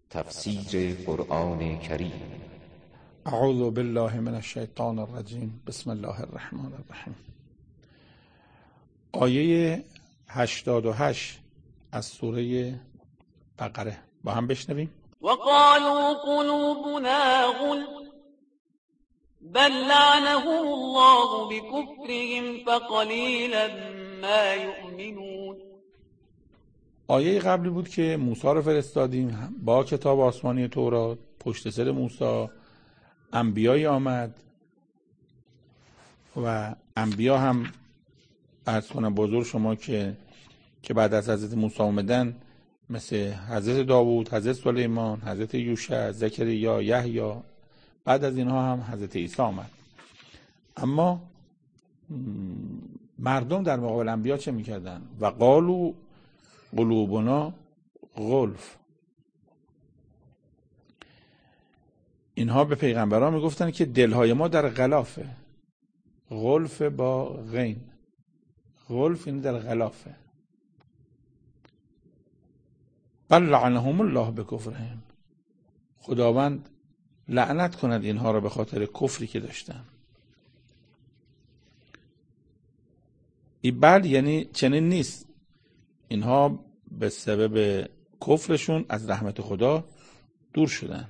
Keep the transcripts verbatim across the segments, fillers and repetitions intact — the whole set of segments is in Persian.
تفسیر قرآن کریم. اعوذ بالله من الشیطان الرجیم. بسم الله الرحمن الرحیم. آیه هشتاد و هشت از سوره بقره با هم بشنویم. وقالوا قلوبنا غلف بل لعنهم الله بكفرهم فقلیلا ما یؤمنون. آیه قبلی بود که موسی رو فرستادیم با کتاب آسمانی تورات. پشت سر موسی انبیایی آمد و انبیا هم عرض کنم بزرگ شما که که بعد از حضرت موسی آمدن مثل حضرت داوود، حضرت سلیمان، حضرت یوشع، زکریا، یحیی، بعد از اینها هم حضرت عیسی آمد. اما مردم در مقابل انبیا چه میکردن؟ و قالوا قلوبنا غلف. اینها به پیغمبران میگفتن که دلهای ما در غلافه. غلف با غین، غلف این در غلافه. بل لعنهم الله بکفرهم. خداوند لعنت کند اینها را به خاطر کفری که داشتن. این بل یعنی چنین نیست، اینها به سبب کفرشون از رحمت خدا دور شدن.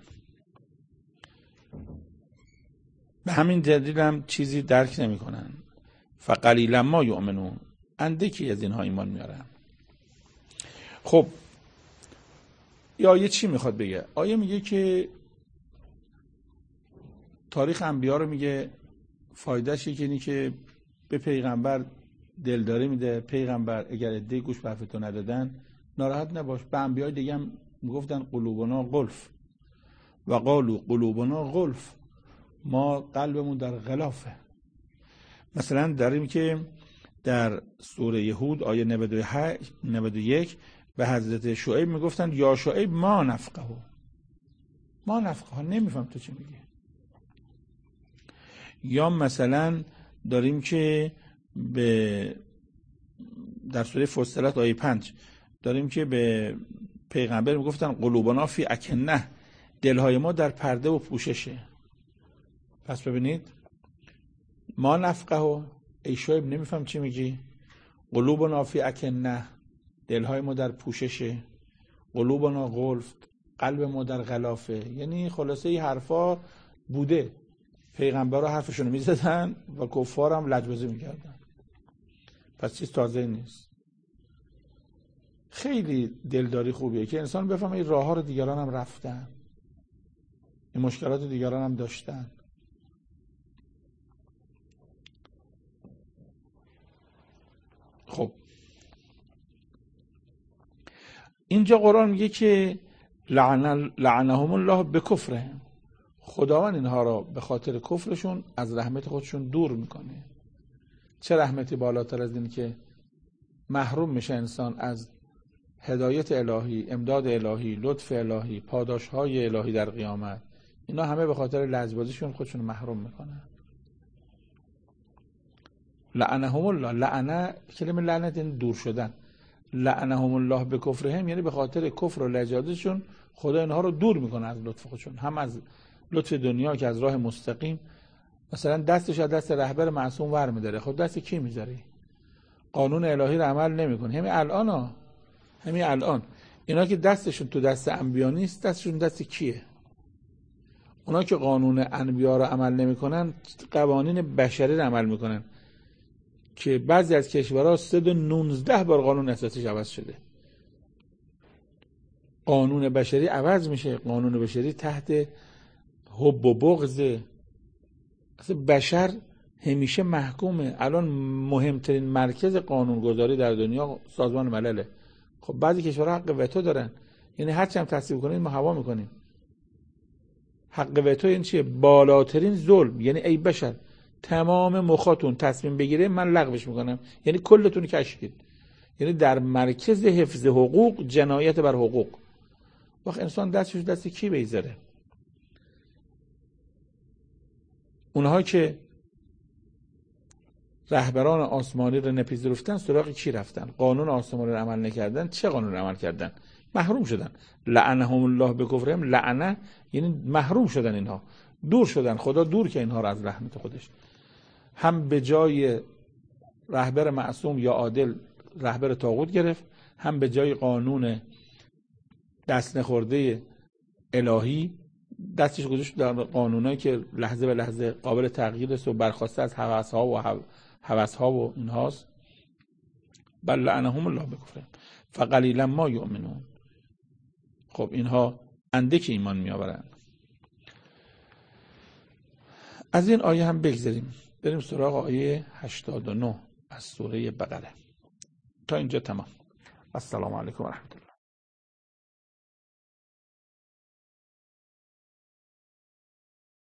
به همین دلیل هم چیزی درک نمی کنن. فقلیلا ما یؤمنون. اندکی از اینها ایمان میارن. خب یا آیه چی میخواد بگه؟ آیه میگه که تاریخ انبیا رو میگه فایدهش اینه که به پیغمبر دلداری میده. پیغمبر اگر عده گوش به حرف تو ندادن ناراحت نباش. به انبیای دیگه هم میگفتن قلوبنا غلف و قالوا قلوبنا غلف، ما قلبمون در غلافه. مثلا داریم که در سوره یهود آیه نود و یک به حضرت شعیب میگفتن یا شعیب ما نفقه ما نفقه نمیفهم تو چی میگی. یا مثلا داریم که به در سوره فصلت آیه پنج داریم که به پیغمبر میگفتن قلوبنا فی اکنه، دلهای ما در پرده و پوششه. پس ببینید ما نفقه ای شعیب نمیفهم چی میگی. قلوبنا فی اکنه، دلهای ما در پوششه. قلوبنا غلف، قلب ما در غلافه. یعنی خلاصه این حرفا بوده، پیغمبرها حرفشونو میزدن و کفار هم لجبازی میکردن. پس چیز تازه نیست. خیلی دلداری خوبیه که انسان بفهمه این راه ها رو دیگران هم رفتن، این مشکلات رو دیگران هم داشتن. خب اینجا قرآن میگه که لعن لعنهم الله بکفرهم. خداوند اینها را به خاطر کفرشون از رحمت خودشون دور میکنه. چه رحمتی بالاتر از این که محروم میشه انسان از هدایت الهی، امداد الهی، لطف الهی، پاداشهای الهی در قیامت. اینا همه به خاطر لجبازیشون خودشون محروم میکنن. لعنهم الله، لعنه کلمه لعنت این دور شدن. لعنهم الله بکفرهم یعنی به خاطر کفر و لجبازیشون خدا اینها رو دور میکنه از لطف خودشون، هم از لطف دنیا که از راه مستقیم مثلا دستش از دست رهبر معصوم ور میداره. خود دست کی میذاری؟ قانون الهی رو عمل نمیکنه. همین الان ها همین الان اینا که دستشون تو دست انبیا نیست، دستشون دست کیه؟ اونا که قانون انبیا رو عمل نمیکنن، قوانین بشری رو عمل میکنن که بعضی از کشورها صد و نوزده بار قانون اساسیش عوض شده. قانون بشری عوض میشه، قانون بشری تحت حب و بغض. اصلا بشر همیشه محکومه. الان مهمترین مرکز قانونگذاری در دنیا سازمان ملله. خب بعضی کشورها حق وتو دارن، یعنی هر چی هم تصویب کنید ما هوا میکنیم. حق وتو این چیه؟ بالاترین ظلم. یعنی ای بشر تمام مخاتون تصمیم بگیره من لغوش میکنم، یعنی کلتون کشکید. یعنی در مرکز حفظ حقوق جنایت بر حقوق. وقت انسان دستش دست کی بیزاره؟ اونها که رهبران آسمانی رو نپذیرفتن سراغ کی رفتن؟ قانون آسمانی رو عمل نکردن. چه قانون رو عمل کردن؟ محروم شدن. لعنهم الله بکفرهم، لعنه یعنی محروم شدن، اینها دور شدن، خدا دور که اینها رو از رحمت خودش. هم به جای رهبر معصوم یا عادل رهبر طاغوت گرفت، هم به جای قانون دست نخورده الهی دستش گذاشت در قانونایی که لحظه به لحظه قابل تغییر است و برخواسته از هوس‌ها و هوس‌ها و اینهاست. بل لعنهم الله بکفرهم فقلیلا ما یؤمنون. خب اینها اندک ایمان می آورند. از این آیه هم بگذاریم، بریم سراغ آیه هشتاد و نه از سوره بقره. تا اینجا تمام. السلام علیکم و رحمت الله.